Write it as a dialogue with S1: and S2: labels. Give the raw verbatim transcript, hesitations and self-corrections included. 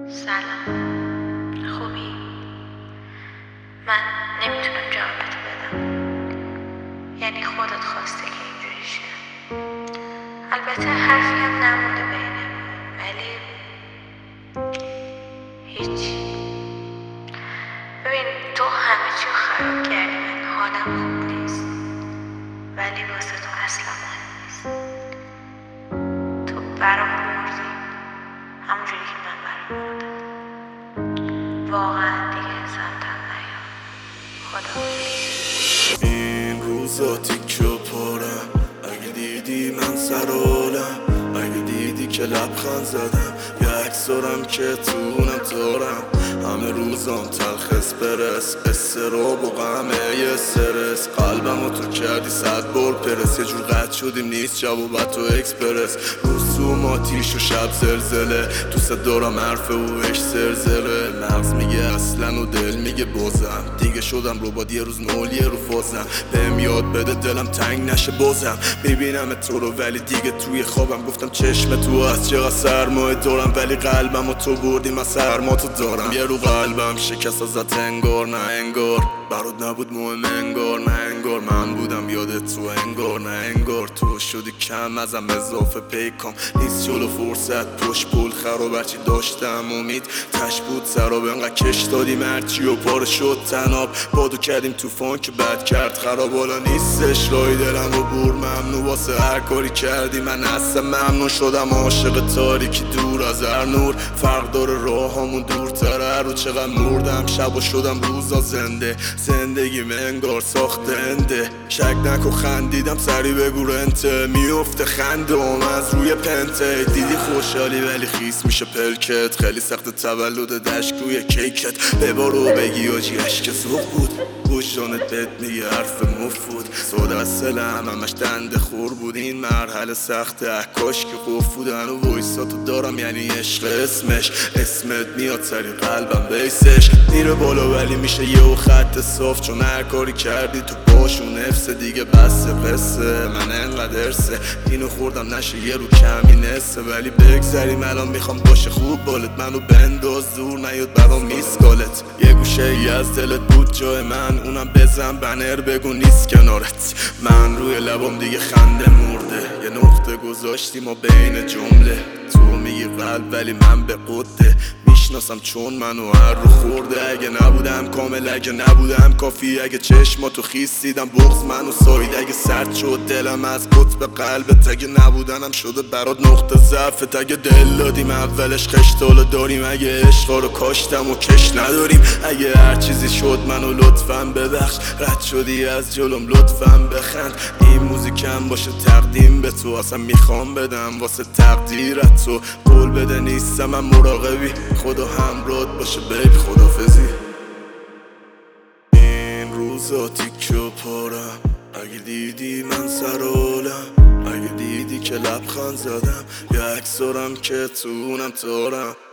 S1: سلام، خوبی؟ من نمیتونم جوابتو بدم. یعنی خودت خواسته که اینجوری شه. البته حرفی هم نمونده بینمون، ولی هیچی. ببین، تو همه چی خراب کردی، من حالم خوب نیست، ولی واسه تو اصلا مهم نیست. تو برام مردی همونجوری که من برام مردم. واقعا دیگه سمتم نیا. خدا
S2: این روزا تیکه و پارم، اگه دیدی من سرالم، اگه دیدی که لبخند زدم، یه عکسارم که تونم تارم. همه روزام تلخ اسپرس، استراب و غمه یه سرس. قلبم تو کردی صد بار پرس، یه جور قد شدیم نیست جوابت تو اکسپرس. روزوم آتیش و شب زلزله، دوست دارم حرف و اش زرزره. مغز میگه اصلا و دل میگه بازم، دیگه شدم ربات یه روز نولیه رو فازم. بهم یاد بده دلم تنگ نشه بازم، ببینم تو رو ولی دیگه توی خوابم. گفتم چشم تو از چقدر سرمایه دارم، ولی قلبم و تو بردی من سرما تو دارم. یه رو قلبم شکست ازت انگار نه انگار، برات نبود مهم انگار نه انگار. من بودم یادت تو انگار نه انگار، تو شدی کم ازم اضافه پیکام. نیست جلو فرصت پشت پول خراب، هرچی داشتم امید تش بود سراب. انقدر کش دادیم هرچی و پاره شد تناب، بادو کردیم توفان که بد کرد خراب. حالا نیستش رای دلم و بور، ممنون واسه هر کاری کردی. من اصلا ممنون شدم عاشق تاریکی دور از هر نور. فرق داره راهامون دورتره، رو چقدر مردم شب و شدم روزا زنده. زندگیم انگار ساخته انده، شک نکن خندیدم سری بگو رنته. میفته خندم از روی پنته، دیدی خوشحالی ولی خیس میشه پلکت. خیلی سخت تولد دشکوی کیکت، ببارو بگی آجی عشق سوق بود. گوشانت بهت میگه حرف مفود، سودا از سلم همش دنده خور بود. این مرحله سخته کاش که قفودن و وایساتو دارم، یعنی عشق اسمش. اسمت میاد سری قلبم بیسش میره بالا، ولی میشه یه و خط صاف. چون هر کاری کردی تو باشون نفسه، دیگه بس قصه من انقدر ارسه. اینو خوردم نشه یه رو کمی نسه، ولی بگذریم الان میخوام باشه خوب بالت. منو بنداز دور نیاد برام میسکالت. یه گوشه ای از دلت بود جای من، اونم بزن بنر بگو نیست کنارت. من روی لبام دیگه خنده مرده، یه نقطه گذاشتی ما بین جمله. تو میگی قلب ولی من به قده میشناسم، چون منو هر رو خورده. اگه نبودم کامل، اگه نبودم کافی، اگه چشماتو خیستیدم بغز منو ساید. اگه سرد شد دلم از قطب قلبت، اگه نبودنم شده برات نقطه ضعفت. اگه دل دادیم اولش خشتالا داریم، اگه عشقا رو کاشتم و کش نداریم. اگه هر چیزی شد منو لطفاً ببخش، رد شدی از جلوم لطفاً بخند. این موزیکم باشه تقدیم به تو، اصلا میخوام بدم واسه تقدیرت تو. قول بده نیستم من مراقبی، خدا همراهت باشه بیب خدافزی. این روزا تیکه و پارم، اگه دیدی من سرالم، اگه دیدی که لبخند زدم، یه عکسارم که تونم تارم.